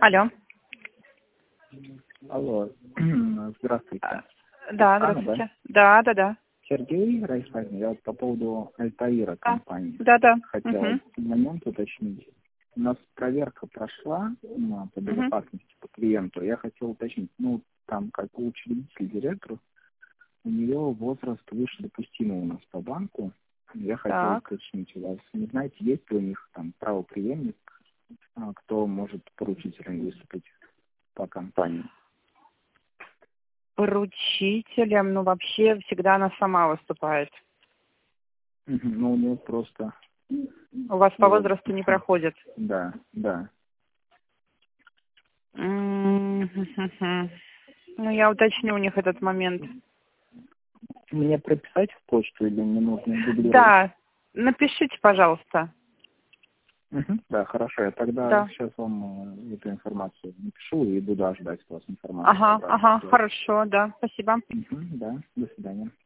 Алло. Алло, здравствуйте. Да, Анна, здравствуйте. Да. Сергей Райфайзен, я вот по поводу Альтаира компании Да. хотел момент уточнить. У нас проверка прошла по безопасности по клиенту. Я хотел уточнить, там как у учредителя директора, у нее возраст выше допустимого у нас по банку. Я хотел Так. уточнить у вас, не знаете, есть ли у них там правопреемник, кто может поручителем выступить по компании? Поручителем, вообще всегда она сама выступает. Ну, у нее просто... У вас по возрасту не проходит? Да. Я уточню у них этот момент. Мне прописать в почту или не нужно дублировать? Да, напишите, пожалуйста. Да, хорошо. Я тогда сейчас вам эту информацию напишу и буду ожидать от вас информацию. Ага, хорошо, да, спасибо. Да, до свидания.